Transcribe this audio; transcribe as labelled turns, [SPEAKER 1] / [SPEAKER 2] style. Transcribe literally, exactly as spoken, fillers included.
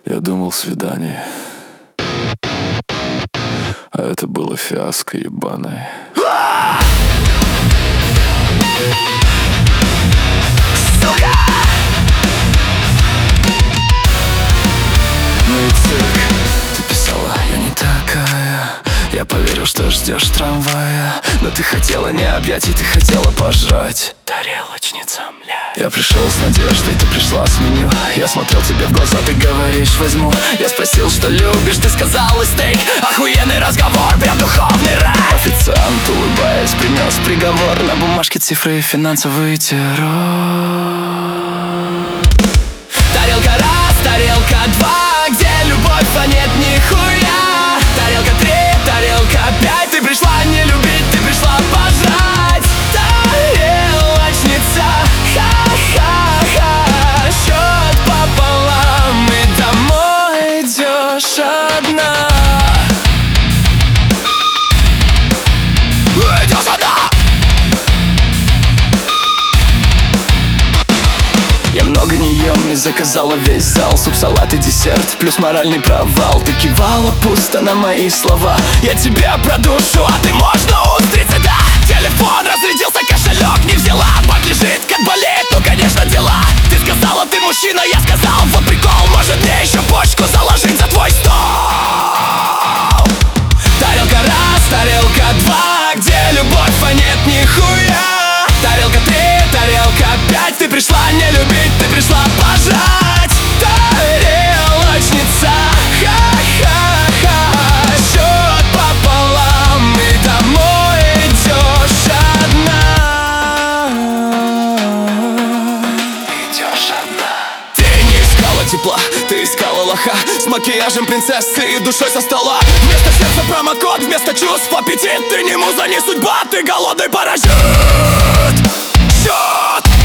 [SPEAKER 1] Я думал, свидание, а это было фиаско ебаное.
[SPEAKER 2] Сука!
[SPEAKER 1] Ну и цирк. Ты писала, я не такая. Я поверил, что ждешь трамвая, но ты хотела не объятий, ты хотела пожрать.
[SPEAKER 2] Тарелочница, мля.
[SPEAKER 1] Я пришел с надеждой, ты пришла с меню. Я смотрел тебе в глаза, ты говоришь, возьму. Я спросил, что любишь, ты сказала стейк. Охуенный разговор, прям духовный рай. Официант, улыбаясь, принес приговор. На бумажке цифры и финансовый террор.
[SPEAKER 2] Тарелка раз, тарелка два, где любовь, а нет нихуя. Тарелка три, тарелка пять, ты пришла не любить, ты пришла пожрать. Тарелочница, ха-ха-ха, счет пополам, и домой идешь одна. Идешь одна.
[SPEAKER 1] Я много не ем и заказала весь зал. Суп, салат и десерт, плюс моральный провал. Ты кивала пусто на мои слова.
[SPEAKER 2] Я тебя про душу, а ты можно устрицы, да. Телефон разрядился, кошелек не взяла. Бак лежит, как болеет, ну конечно дела. Ты сказала, ты мужчина, я сказал, вот прикол. Может мне еще почку заложить за твой стол. Тарелка раз, тарелка два, где любовь, а нет нихуя. Тарелка три, тарелка пять, ты пришла не любить, ты пришла пожрать. Тарелочница, ха-ха-ха, счет пополам, и домой идешь одна.
[SPEAKER 1] Идешь одна.
[SPEAKER 2] Ты не искала тепла, ты искала лоха с макияжем принцессы и душой со стола. Вместо сердца промокод, вместо чувств аппетит. Ты не муза, не судьба, ты голодный паразит. Счет